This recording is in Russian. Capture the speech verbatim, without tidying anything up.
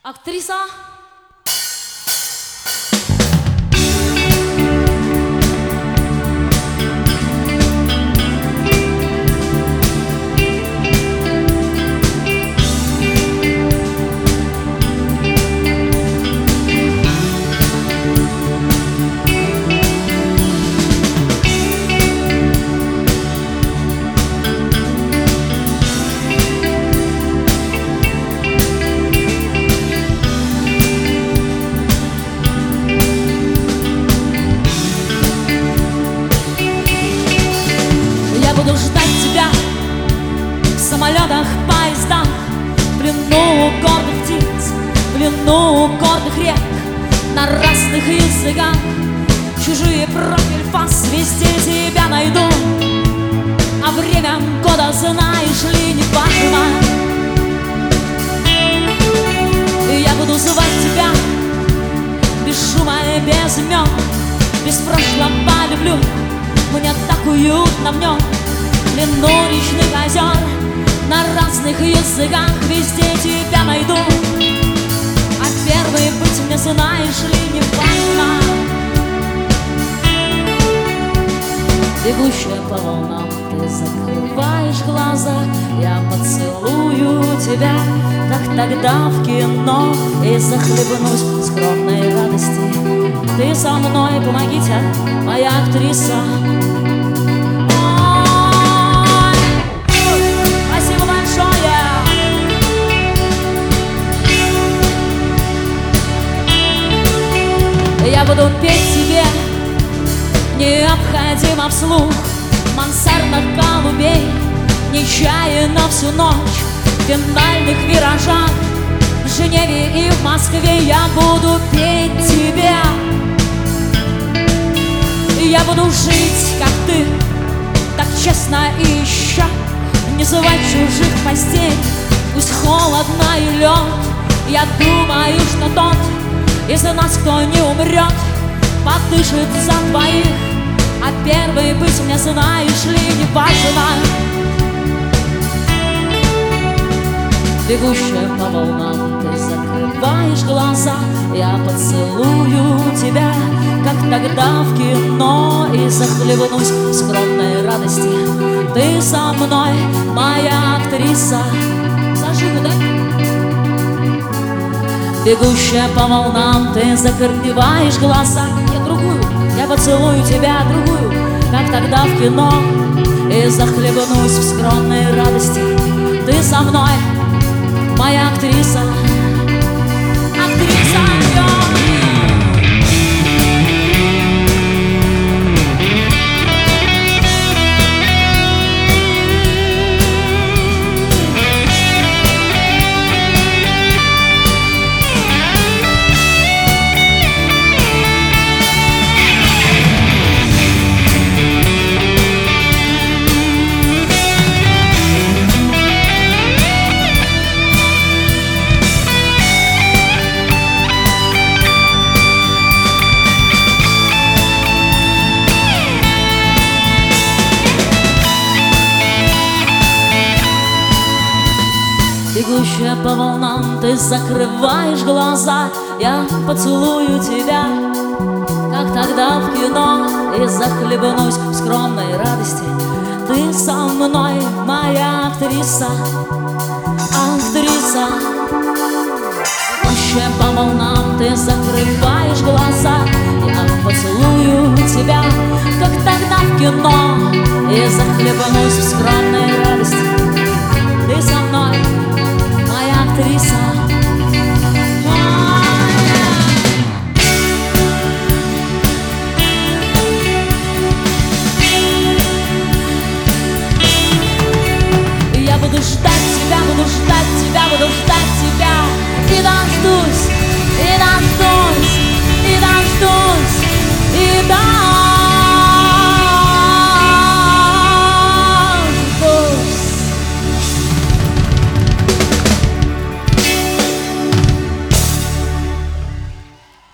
Актриса. Буду ждать тебя в самолетах, поездах, в плену гордых птиц, в плену гордых рек, на разных языках. Чужие профиль фас, везде тебя найду. А время года, знаешь ли, не важно. Я буду звать тебя без шума и без имен, без прошлого люблю, мне так уютно в нем. В плену речных озер, на разных языках, везде тебя найду. А первый быть мне, знаешь ли, не важно. Бегущая по волнам, ты закрываешь глаза, я поцелую тебя, как тогда в кино, и захлебнусь в скромной радости. Ты со мной, помогите, моя актриса. Я буду петь тебе необходимо вслух мансардных голубей, нечаянно всю ночь в финальных виражах. В Женеве и в Москве я буду петь тебе. Я буду жить, как ты, так честно и еще не звать чужих постель. Пусть холодно и лед, я думаю, что тот из нас, кто не умрет, подышит за двоих. А первый быть мне, знаешь ли, не важно. Бегущая по волнам, ты закрываешь глаза, я поцелую тебя, как тогда в кино, и захлебнусь в скромной радости. Ты со мной, моя актриса. Зажигу, да? Бегущая по волнам, ты закрываешь глаза. Я другую, я поцелую тебя, другую, как тогда в кино, и захлебнусь в скромной радости. Ты со мной, моя актриса. Актриса, бегущая по волнам, ты закрываешь глаза, я поцелую тебя, как тогда в кино, и захлебнусь в скромной радости. Ты со мной, моя актриса. Актриса. Бегущая по волнам, ты закрываешь глаза, я поцелую тебя, как тогда в кино, и захлебнусь в скромной радости.